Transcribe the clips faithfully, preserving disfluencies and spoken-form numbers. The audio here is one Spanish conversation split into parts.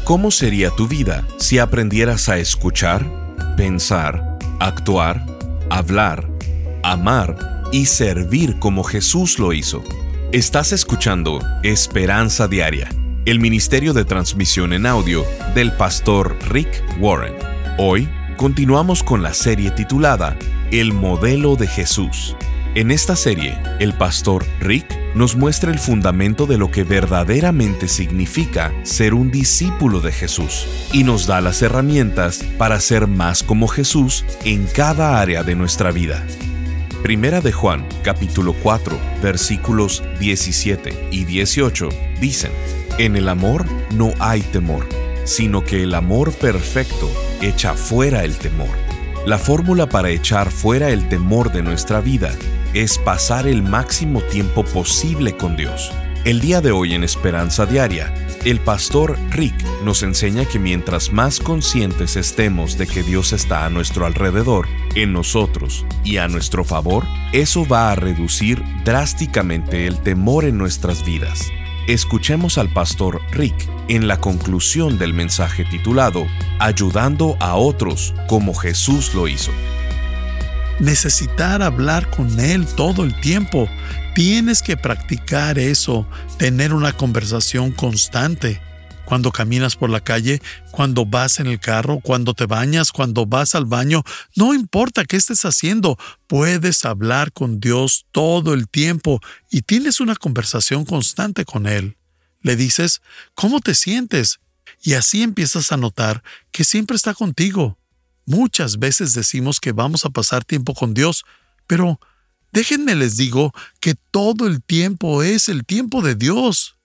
¿Cómo sería tu vida si aprendieras a escuchar, pensar, actuar, hablar, amar y servir como Jesús lo hizo? Estás escuchando Esperanza Diaria, el ministerio de transmisión en audio del pastor Rick Warren. Hoy continuamos con la serie titulada El Modelo de Jesús. En esta serie, el pastor Rick nos muestra el fundamento de lo que verdaderamente significa ser un discípulo de Jesús y nos da las herramientas para ser más como Jesús en cada área de nuestra vida. Primera de Juan, capítulo cuatro, versículos diecisiete y dieciocho, dicen: En el amor no hay temor, sino que el amor perfecto echa fuera el temor. La fórmula para echar fuera el temor de nuestra vida es pasar el máximo tiempo posible con Dios. El día de hoy en Esperanza Diaria, el pastor Rick nos enseña que mientras más conscientes estemos de que Dios está a nuestro alrededor, en nosotros y a nuestro favor, eso va a reducir drásticamente el temor en nuestras vidas. Escuchemos al pastor Rick en la conclusión del mensaje titulado Ayudando a otros como Jesús lo hizo. Necesitar hablar con Él todo el tiempo. Tienes que practicar eso, tener una conversación constante. Cuando caminas por la calle, cuando vas en el carro, cuando te bañas, cuando vas al baño, no importa qué estés haciendo, puedes hablar con Dios todo el tiempo y tienes una conversación constante con Él. Le dices, ¿cómo te sientes? Y así empiezas a notar que siempre está contigo. Muchas veces decimos que vamos a pasar tiempo con Dios, pero déjenme les digo que todo el tiempo es el tiempo de Dios.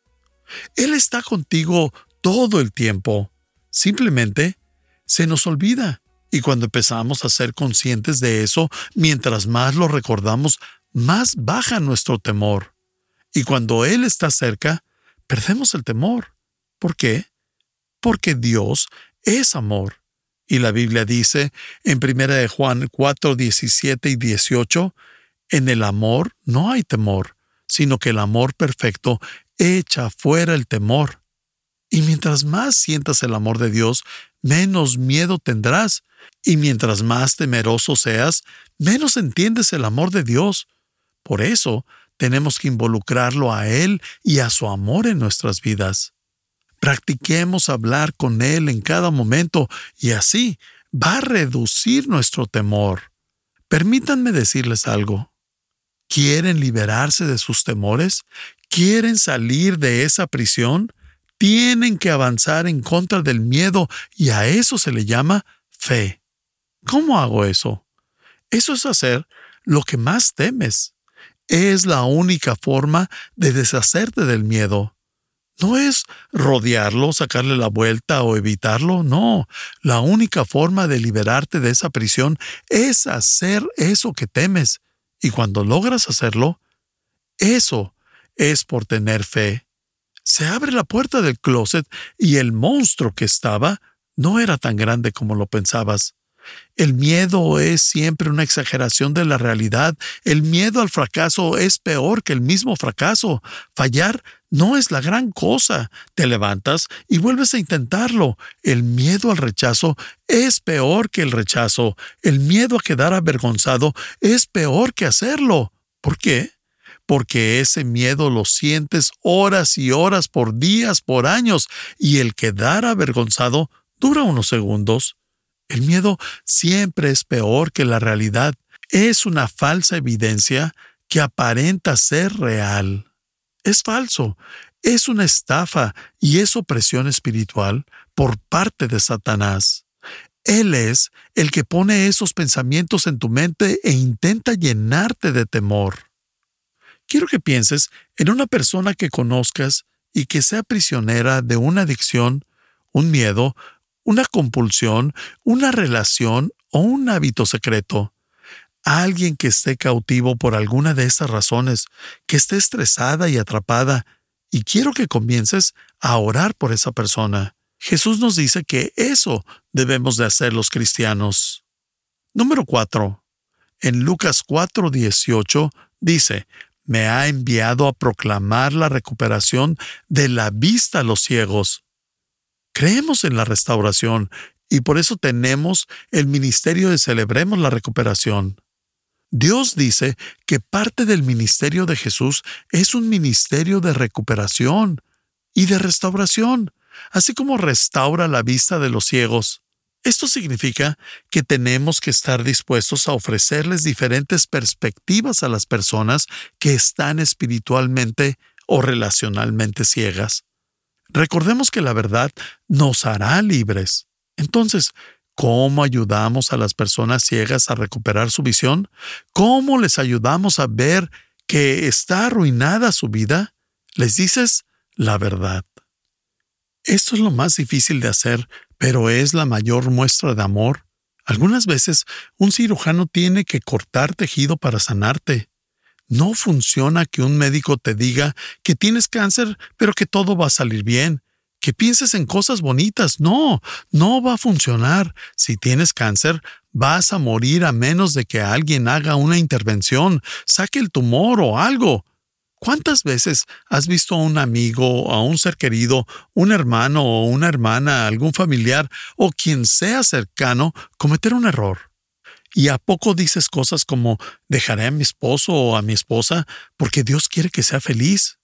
Él está contigo todo el tiempo. Simplemente se nos olvida. Y cuando empezamos a ser conscientes de eso, mientras más lo recordamos, más baja nuestro temor. Y cuando Él está cerca, perdemos el temor. ¿Por qué? Porque Dios es amor. Y la Biblia dice en Primera de Juan cuatro, diecisiete y dieciocho, en el amor no hay temor, sino que el amor perfecto echa fuera el temor. Y mientras más sientas el amor de Dios, menos miedo tendrás. Y mientras más temeroso seas, menos entiendes el amor de Dios. Por eso, tenemos que involucrarlo a Él y a su amor en nuestras vidas. Practiquemos hablar con Él en cada momento y así va a reducir nuestro temor. Permítanme decirles algo. ¿Quieren liberarse de sus temores? ¿Quieren salir de esa prisión? Tienen que avanzar en contra del miedo y a eso se le llama fe. ¿Cómo hago eso? Eso es hacer lo que más temes. Es la única forma de deshacerte del miedo. No es rodearlo, sacarle la vuelta o evitarlo, no. La única forma de liberarte de esa prisión es hacer eso que temes. Y cuando logras hacerlo, eso es por tener fe. Se abre la puerta del closet y el monstruo que estaba no era tan grande como lo pensabas. El miedo es siempre una exageración de la realidad. El miedo al fracaso es peor que el mismo fracaso. Fallar no es la gran cosa. Te levantas y vuelves a intentarlo. El miedo al rechazo es peor que el rechazo. El miedo a quedar avergonzado es peor que hacerlo. ¿Por qué? Porque ese miedo lo sientes horas y horas por días, por años, y el quedar avergonzado dura unos segundos. El miedo siempre es peor que la realidad. Es una falsa evidencia que aparenta ser real. Es falso. Es una estafa y es opresión espiritual por parte de Satanás. Él es el que pone esos pensamientos en tu mente e intenta llenarte de temor. Quiero que pienses en una persona que conozcas y que sea prisionera de una adicción, un miedo, una compulsión, una relación o un hábito secreto. Alguien que esté cautivo por alguna de esas razones, que esté estresada y atrapada, y quiero que comiences a orar por esa persona. Jesús nos dice que eso debemos de hacer los cristianos. Número cuatro. En Lucas cuatro dieciocho dice: me ha enviado a proclamar la recuperación de la vista a los ciegos. Creemos en la restauración y por eso tenemos el ministerio de Celebremos la Recuperación. Dios dice que parte del ministerio de Jesús es un ministerio de recuperación y de restauración, así como restaura la vista de los ciegos. Esto significa que tenemos que estar dispuestos a ofrecerles diferentes perspectivas a las personas que están espiritualmente o relacionalmente ciegas. Recordemos que la verdad nos hará libres. Entonces, ¿cómo ayudamos a las personas ciegas a recuperar su visión? ¿Cómo les ayudamos a ver que está arruinada su vida? Les dices la verdad. Esto es lo más difícil de hacer, pero es la mayor muestra de amor. Algunas veces, un cirujano tiene que cortar tejido para sanarte. No funciona que un médico te diga que tienes cáncer, pero que todo va a salir bien. Que pienses en cosas bonitas. No, no va a funcionar. Si tienes cáncer, vas a morir a menos de que alguien haga una intervención, saque el tumor o algo. ¿Cuántas veces has visto a un amigo, a un ser querido, un hermano o una hermana, algún familiar o quien sea cercano cometer un error? ¿Y a poco dices cosas como dejaré a mi esposo o a mi esposa porque Dios quiere que sea feliz?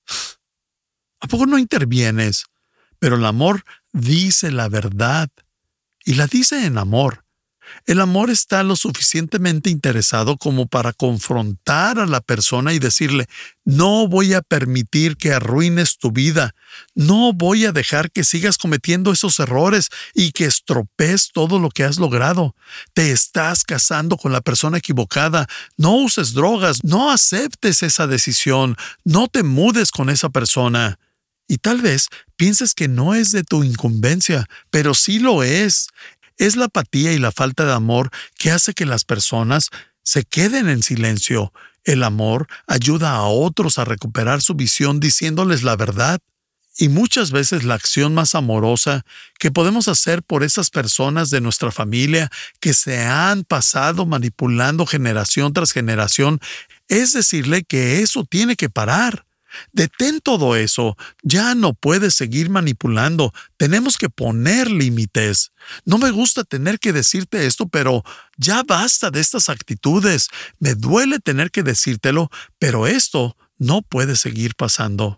¿A poco no intervienes? Pero el amor dice la verdad y la dice en amor. El amor está lo suficientemente interesado como para confrontar a la persona y decirle, no voy a permitir que arruines tu vida, no voy a dejar que sigas cometiendo esos errores y que estropees todo lo que has logrado. Te estás casando con la persona equivocada, no uses drogas, no aceptes esa decisión, no te mudes con esa persona. Y tal vez pienses que no es de tu incumbencia, pero sí lo es. Es la apatía y la falta de amor que hace que las personas se queden en silencio. El amor ayuda a otros a recuperar su visión diciéndoles la verdad. Y muchas veces la acción más amorosa que podemos hacer por esas personas de nuestra familia que se han pasado manipulando generación tras generación es decirle que eso tiene que parar. Detén todo eso. Ya no puedes seguir manipulando. Tenemos que poner límites. No me gusta tener que decirte esto, pero ya basta de estas actitudes. Me duele tener que decírtelo, pero esto no puede seguir pasando.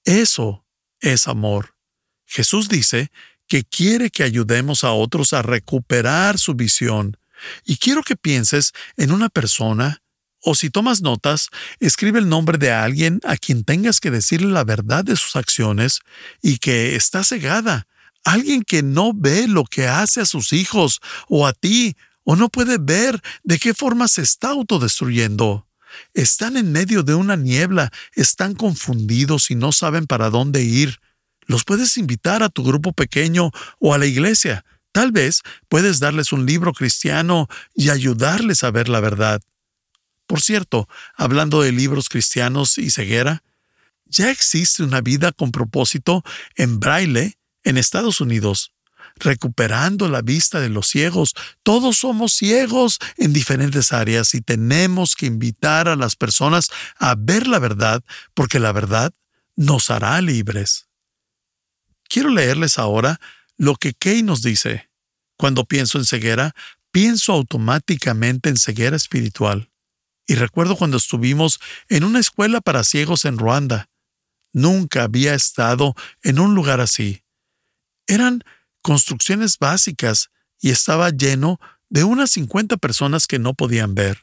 Eso es amor. Jesús dice que quiere que ayudemos a otros a recuperar su visión. Y quiero que pienses en una persona. O si tomas notas, escribe el nombre de alguien a quien tengas que decirle la verdad de sus acciones y que está cegada. Alguien que no ve lo que hace a sus hijos o a ti, o no puede ver de qué forma se está autodestruyendo. Están en medio de una niebla, están confundidos y no saben para dónde ir. Los puedes invitar a tu grupo pequeño o a la iglesia. Tal vez puedes darles un libro cristiano y ayudarles a ver la verdad. Por cierto, hablando de libros cristianos y ceguera, ya existe una vida con propósito en braille en Estados Unidos, recuperando la vista de los ciegos. Todos somos ciegos en diferentes áreas y tenemos que invitar a las personas a ver la verdad, porque la verdad nos hará libres. Quiero leerles ahora lo que Kay nos dice. Cuando pienso en ceguera, pienso automáticamente en ceguera espiritual. Y recuerdo cuando estuvimos en una escuela para ciegos en Ruanda. Nunca había estado en un lugar así. Eran construcciones básicas y estaba lleno de unas cincuenta personas que no podían ver.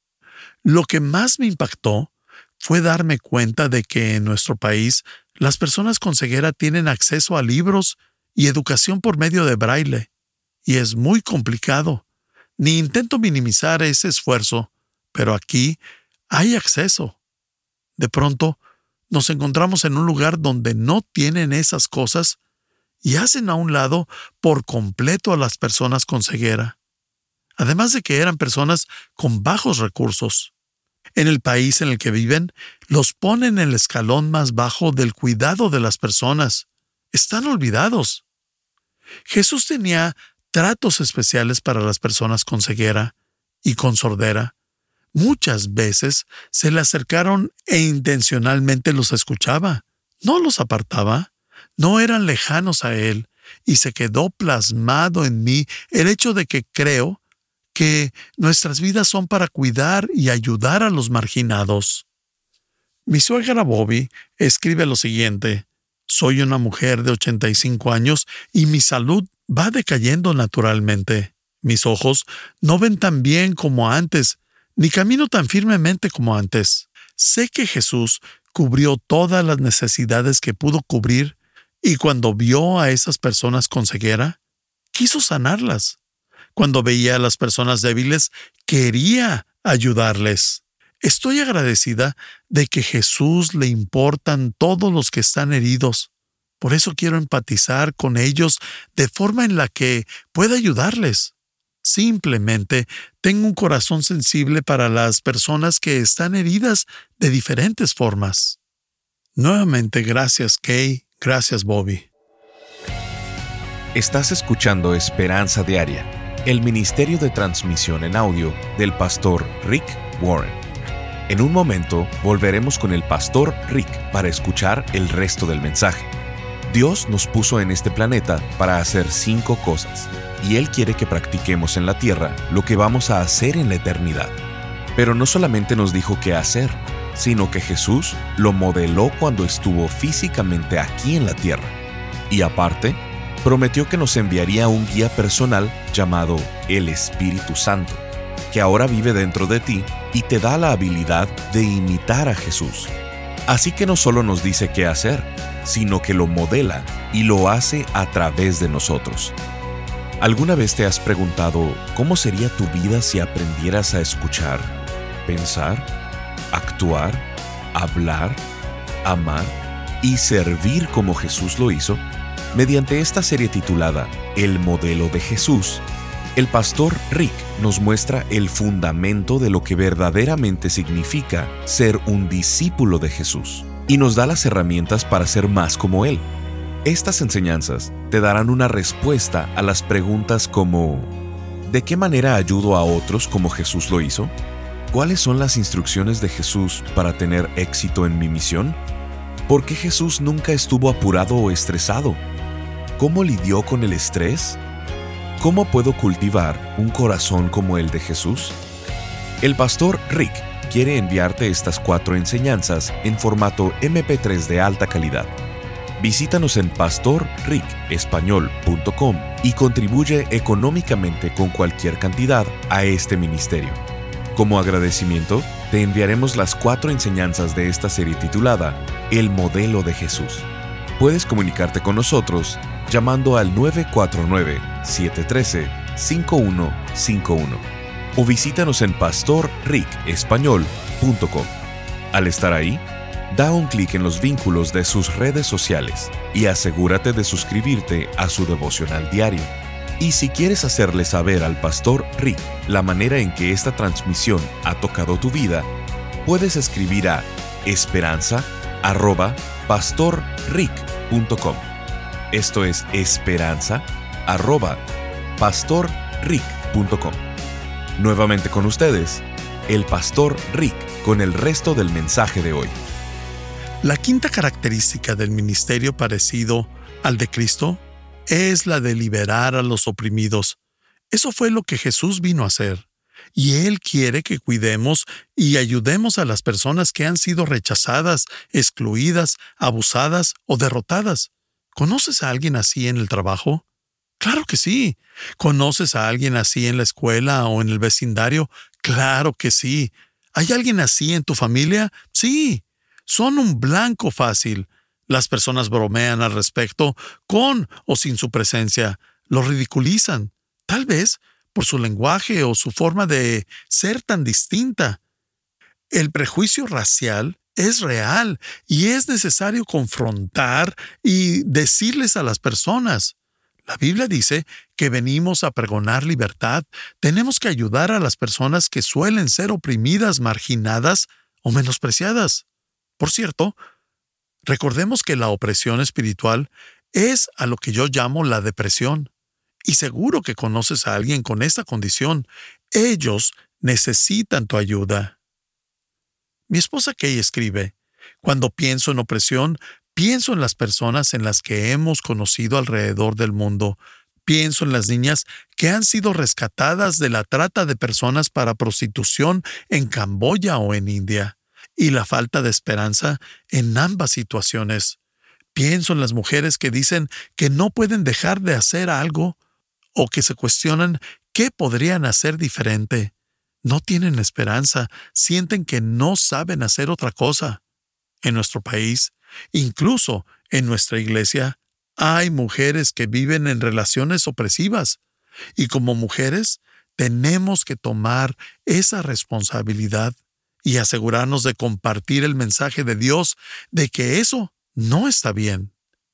Lo que más me impactó fue darme cuenta de que en nuestro país las personas con ceguera tienen acceso a libros y educación por medio de braille. Y es muy complicado. Ni intento minimizar ese esfuerzo. Pero aquí hay acceso. De pronto, nos encontramos en un lugar donde no tienen esas cosas y hacen a un lado por completo a las personas con ceguera. Además de que eran personas con bajos recursos. En el país en el que viven, los ponen en el escalón más bajo del cuidado de las personas. Están olvidados. Jesús tenía tratos especiales para las personas con ceguera y con sordera. Muchas veces se le acercaron e intencionalmente los escuchaba. No los apartaba. No eran lejanos a él. y se quedó plasmado en mí el hecho de que creo que nuestras vidas son para cuidar y ayudar a los marginados. Mi suegra Bobby escribe lo siguiente: soy una mujer de ochenta y cinco años y mi salud va decayendo naturalmente. Mis ojos no ven tan bien como antes, ni camino tan firmemente como antes. Sé que Jesús cubrió todas las necesidades que pudo cubrir y cuando vio a esas personas con ceguera, quiso sanarlas. Cuando veía a las personas débiles, quería ayudarles. Estoy agradecida de que Jesús le importan todos los que están heridos. Por eso quiero empatizar con ellos de forma en la que pueda ayudarles. Simplemente tengo un corazón sensible para las personas que están heridas de diferentes formas. Nuevamente, gracias Kay, gracias Bobby. Estás escuchando Esperanza Diaria, el ministerio de transmisión en audio del pastor Rick Warren. En un momento volveremos con el pastor Rick para escuchar el resto del mensaje. Dios nos puso en este planeta para hacer cinco cosas, y Él quiere que practiquemos en la tierra lo que vamos a hacer en la eternidad. Pero no solamente nos dijo qué hacer, sino que Jesús lo modeló cuando estuvo físicamente aquí en la tierra. Y aparte, prometió que nos enviaría un guía personal llamado el Espíritu Santo, que ahora vive dentro de ti y te da la habilidad de imitar a Jesús. Así que no solo nos dice qué hacer, sino que lo modela y lo hace a través de nosotros. ¿Alguna vez te has preguntado cómo sería tu vida si aprendieras a escuchar, pensar, actuar, hablar, amar y servir como Jesús lo hizo? Mediante esta serie titulada El Modelo de Jesús, el pastor Rick nos muestra el fundamento de lo que verdaderamente significa ser un discípulo de Jesús y nos da las herramientas para ser más como Él. Estas enseñanzas te darán una respuesta a las preguntas como: ¿de qué manera ayudo a otros como Jesús lo hizo? ¿Cuáles son las instrucciones de Jesús para tener éxito en mi misión? ¿Por qué Jesús nunca estuvo apurado o estresado? ¿Cómo lidió con el estrés? ¿Cómo puedo cultivar un corazón como el de Jesús? El pastor Rick quiere enviarte estas cuatro enseñanzas en formato eme pe tres de alta calidad. Visítanos en pastor rick español punto com y contribuye económicamente con cualquier cantidad a este ministerio. Como agradecimiento, te enviaremos las cuatro enseñanzas de esta serie titulada El Modelo de Jesús. Puedes comunicarte con nosotros llamando al nueve cuatro nueve, siete uno tres, cinco uno cinco uno o visítanos en pastor rick español punto com. Al estar ahí, da un clic en los vínculos de sus redes sociales y asegúrate de suscribirte a su devocional diario. Y si quieres hacerle saber al pastor Rick la manera en que esta transmisión ha tocado tu vida, puedes escribir a esperanza arroba pastor rick punto com. Esto es esperanza arroba pastor rick punto com. Nuevamente con ustedes, el pastor Rick con el resto del mensaje de hoy. La quinta característica del ministerio parecido al de Cristo es la de liberar a los oprimidos. Eso fue lo que Jesús vino a hacer. Y Él quiere que cuidemos y ayudemos a las personas que han sido rechazadas, excluidas, abusadas o derrotadas. ¿Conoces a alguien así en el trabajo? Claro que sí. ¿Conoces a alguien así en la escuela o en el vecindario? Claro que sí. ¿Hay alguien así en tu familia? Sí. Son un blanco fácil. Las personas bromean al respecto, con o sin su presencia. Los ridiculizan, tal vez por su lenguaje o su forma de ser tan distinta. El prejuicio racial es real y es necesario confrontar y decirles a las personas. La Biblia dice que venimos a pregonar libertad. Tenemos que ayudar a las personas que suelen ser oprimidas, marginadas o menospreciadas. Por cierto, recordemos que la opresión espiritual es a lo que yo llamo la depresión. Y seguro que conoces a alguien con esta condición. Ellos necesitan tu ayuda. Mi esposa Kay escribe: cuando pienso en opresión, Pienso en las personas en las que hemos conocido alrededor del mundo. Pienso en las niñas que han sido rescatadas de la trata de personas para prostitución en Camboya o en India, y la falta de esperanza en ambas situaciones. Pienso en las mujeres que dicen que no pueden dejar de hacer algo o que se cuestionan qué podrían hacer diferente. No tienen esperanza, sienten que no saben hacer otra cosa. En nuestro país, incluso en nuestra iglesia, hay mujeres que viven en relaciones opresivas, y como mujeres tenemos que tomar esa responsabilidad y asegurarnos de compartir el mensaje de Dios de que eso no está bien.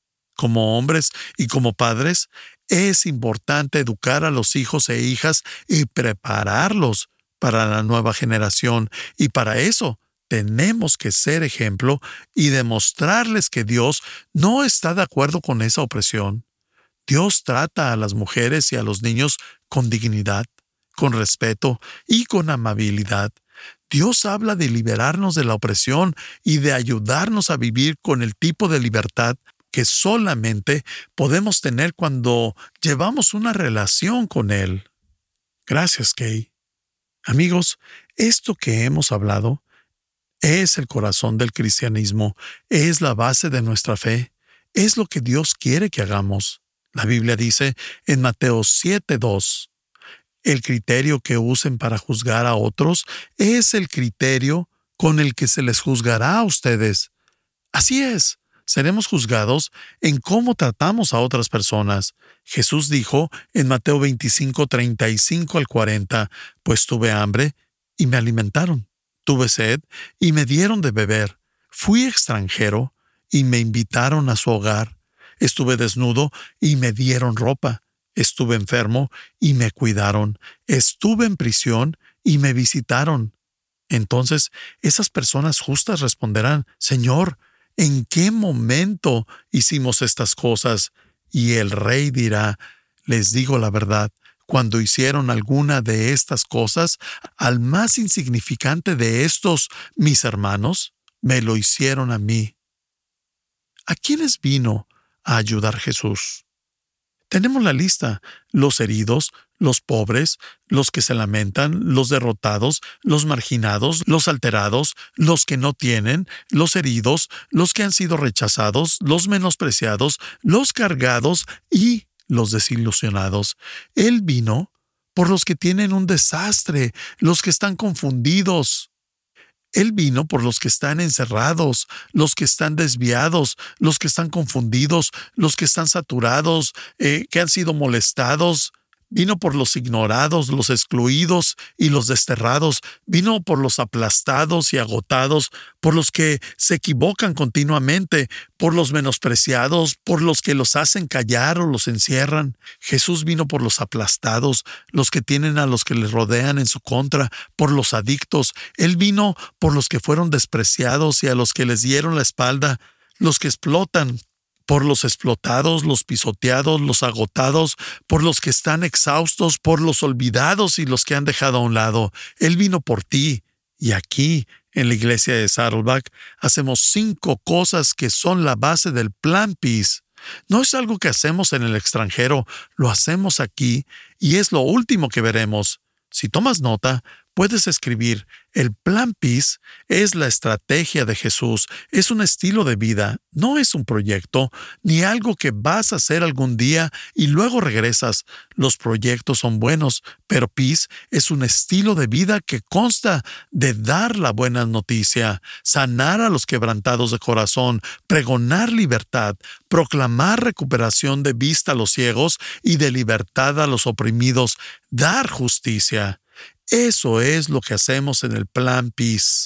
Como hombres y como padres, es importante educar a los hijos e hijas y prepararlos para la nueva generación, y para eso tenemos que ser ejemplo y demostrarles que Dios no está de acuerdo con esa opresión. Dios trata a las mujeres y a los niños con dignidad, con respeto y con amabilidad. Dios habla de liberarnos de la opresión y de ayudarnos a vivir con el tipo de libertad que solamente podemos tener cuando llevamos una relación con Él. Gracias, Kay. Amigos, esto que hemos hablado es el corazón del cristianismo, es la base de nuestra fe, es lo que Dios quiere que hagamos. La Biblia dice en Mateo siete dos, el criterio que usen para juzgar a otros es el criterio con el que se les juzgará a ustedes. Así es, seremos juzgados en cómo tratamos a otras personas. Jesús dijo en Mateo veinticinco, treinta y cinco al cuarenta, pues tuve hambre y me alimentaron. Tuve sed y me dieron de beber. Fui extranjero y me invitaron a su hogar. Estuve desnudo y me dieron ropa. Estuve enfermo y me cuidaron. Estuve en prisión y me visitaron. Entonces, esas personas justas responderán, Señor, ¿en qué momento hicimos estas cosas? Y el rey dirá, les digo la verdad, cuando hicieron alguna de estas cosas, al más insignificante de estos, mis hermanos, me lo hicieron a mí. ¿A quiénes vino a ayudar Jesús? Tenemos la lista: los heridos, los pobres, los que se lamentan, los derrotados, los marginados, los alterados, los que no tienen, los heridos, los que han sido rechazados, los menospreciados, los cargados y los desilusionados. Él vino por los que tienen un desastre, los que están confundidos. Él vino por los que están encerrados, los que están desviados, los que están confundidos, los que están saturados, eh, que han sido molestados. Vino por los ignorados, los excluidos y los desterrados. Vino por los aplastados y agotados, por los que se equivocan continuamente, por los menospreciados, por los que los hacen callar o los encierran. Jesús vino por los aplastados, los que tienen a los que les rodean en su contra, por los adictos. Él vino por los que fueron despreciados y a los que les dieron la espalda, los que explotan, por los explotados, los pisoteados, los agotados, por los que están exhaustos, por los olvidados y los que han dejado a un lado. Él vino por ti. Y aquí, en la iglesia de Saddleback, hacemos cinco cosas que son la base del Plan Peace. No es algo que hacemos en el extranjero, lo hacemos aquí y es lo último que veremos. Si tomas nota, puedes escribir: el Plan Peace es la estrategia de Jesús, es un estilo de vida, no es un proyecto, ni algo que vas a hacer algún día y luego regresas. Los proyectos son buenos, pero Peace es un estilo de vida que consta de dar la buena noticia, sanar a los quebrantados de corazón, pregonar libertad, proclamar recuperación de vista a los ciegos y de libertad a los oprimidos, dar justicia. Eso es lo que hacemos en el Plan Peace.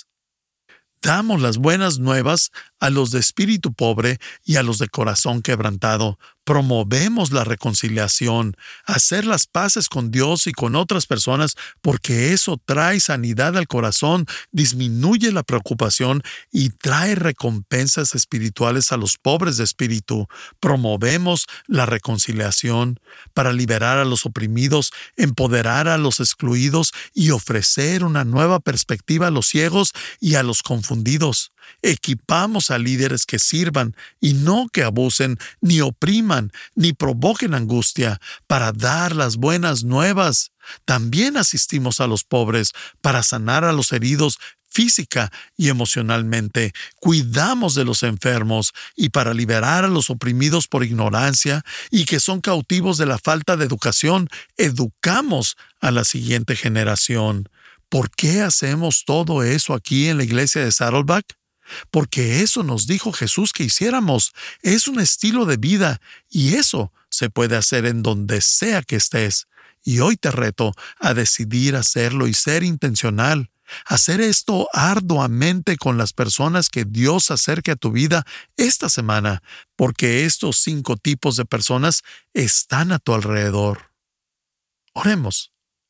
Damos las buenas nuevas a los de espíritu pobre y a los de corazón quebrantado. Promovemos la reconciliación, hacer las paces con Dios y con otras personas, porque eso trae sanidad al corazón, disminuye la preocupación y trae recompensas espirituales a los pobres de espíritu. Promovemos la reconciliación para liberar a los oprimidos, empoderar a los excluidos y ofrecer una nueva perspectiva a los ciegos y a los confundidos. Equipamos a a líderes que sirvan y no que abusen, ni opriman, ni provoquen angustia, para dar las buenas nuevas. También asistimos a los pobres para sanar a los heridos física y emocionalmente. Cuidamos de los enfermos y para liberar a los oprimidos por ignorancia y que son cautivos de la falta de educación, educamos a la siguiente generación. ¿Por qué hacemos todo eso aquí en la iglesia de Saddleback? Porque eso nos dijo Jesús que hiciéramos. Es un estilo de vida y eso se puede hacer en donde sea que estés. Y hoy te reto a decidir hacerlo y ser intencional. Hacer esto arduamente con las personas que Dios acerque a tu vida esta semana, porque estos cinco tipos de personas están a tu alrededor. Oremos.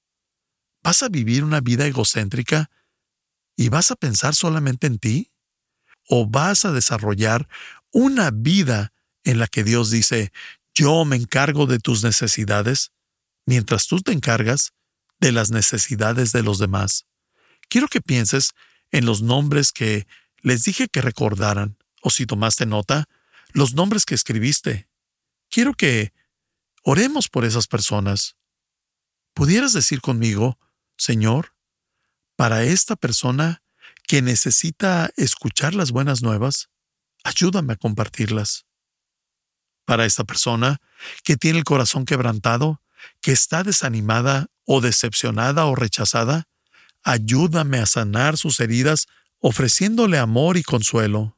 ¿Vas a vivir una vida egocéntrica y vas a pensar solamente en ti? ¿O vas a desarrollar una vida en la que Dios dice, yo me encargo de tus necesidades, mientras tú te encargas de las necesidades de los demás? Quiero que pienses en los nombres que les dije que recordaran, o si tomaste nota, los nombres que escribiste. Quiero que oremos por esas personas. ¿Pudieras decir conmigo, Señor, para esta persona que necesita escuchar las buenas nuevas, ayúdame a compartirlas? Para esta persona que tiene el corazón quebrantado, que está desanimada o decepcionada o rechazada, ayúdame a sanar sus heridas ofreciéndole amor y consuelo.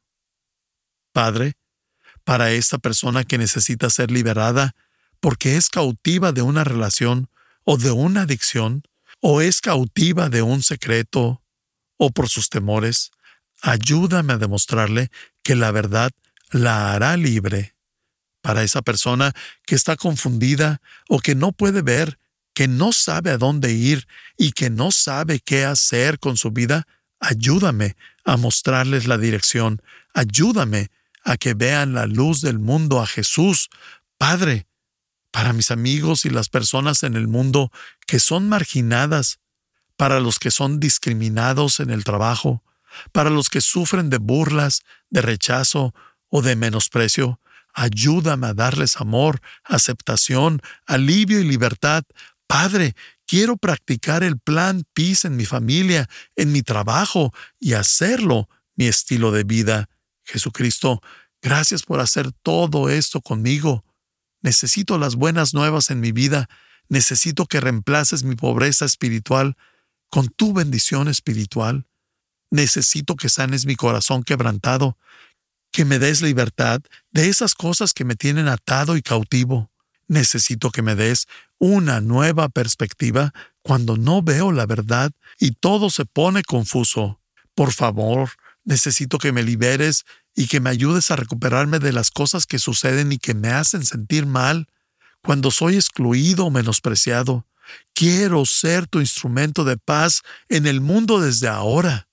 Padre, para esta persona que necesita ser liberada porque es cautiva de una relación o de una adicción, o es cautiva de un secreto, o por sus temores, ayúdame a demostrarle que la verdad la hará libre. Para esa persona que está confundida o que no puede ver, que no sabe a dónde ir y que no sabe qué hacer con su vida, ayúdame a mostrarles la dirección. Ayúdame a que vean la luz del mundo, a Jesús. Padre, para mis amigos y las personas en el mundo que son marginadas, para los que son discriminados en el trabajo, para los que sufren de burlas, de rechazo o de menosprecio, ayúdame a darles amor, aceptación, alivio y libertad. Padre, quiero practicar el plan Peace en mi familia, en mi trabajo y hacerlo mi estilo de vida. Jesucristo, gracias por hacer todo esto conmigo. Necesito las buenas nuevas en mi vida. Necesito que reemplaces mi pobreza espiritual con tu bendición espiritual. Necesito que sanes mi corazón quebrantado, que me des libertad de esas cosas que me tienen atado y cautivo. Necesito que me des una nueva perspectiva cuando no veo la verdad y todo se pone confuso. Por favor, necesito que me liberes y que me ayudes a recuperarme de las cosas que suceden y que me hacen sentir mal cuando soy excluido o menospreciado. Quiero ser tu instrumento de paz en el mundo desde ahora.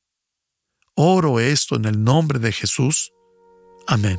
Oro esto en el nombre de Jesús. Amén.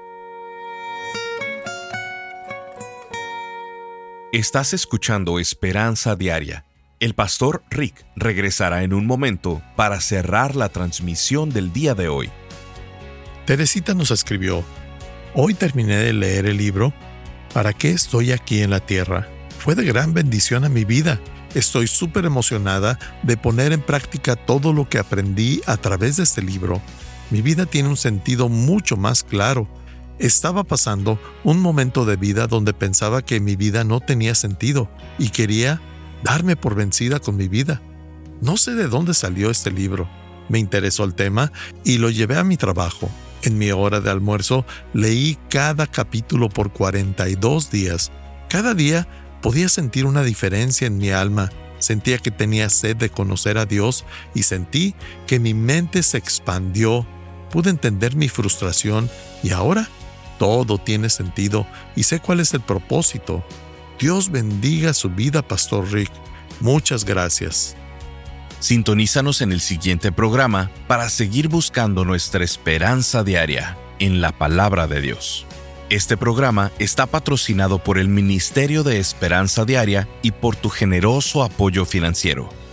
Estás escuchando Esperanza Diaria. El pastor Rick regresará en un momento para cerrar la transmisión del día de hoy. Teresita nos escribió, hoy terminé de leer el libro ¿Para qué estoy aquí en la tierra? Fue de gran bendición a mi vida. Estoy súper emocionada de poner en práctica todo lo que aprendí a través de este libro. Mi vida tiene un sentido mucho más claro. Estaba pasando un momento de vida donde pensaba que mi vida no tenía sentido y quería darme por vencida con mi vida. No sé de dónde salió este libro. Me interesó el tema y lo llevé a mi trabajo. En mi hora de almuerzo leí cada capítulo por cuarenta y dos días. Cada día podía sentir una diferencia en mi alma. Sentía que tenía sed de conocer a Dios y sentí que mi mente se expandió. Pude entender mi frustración y ahora todo tiene sentido y sé cuál es el propósito. Dios bendiga su vida, Pastor Rick. Muchas gracias. Sintonízanos en el siguiente programa para seguir buscando nuestra esperanza diaria en la Palabra de Dios. Este programa está patrocinado por el Ministerio de Esperanza Diaria y por tu generoso apoyo financiero.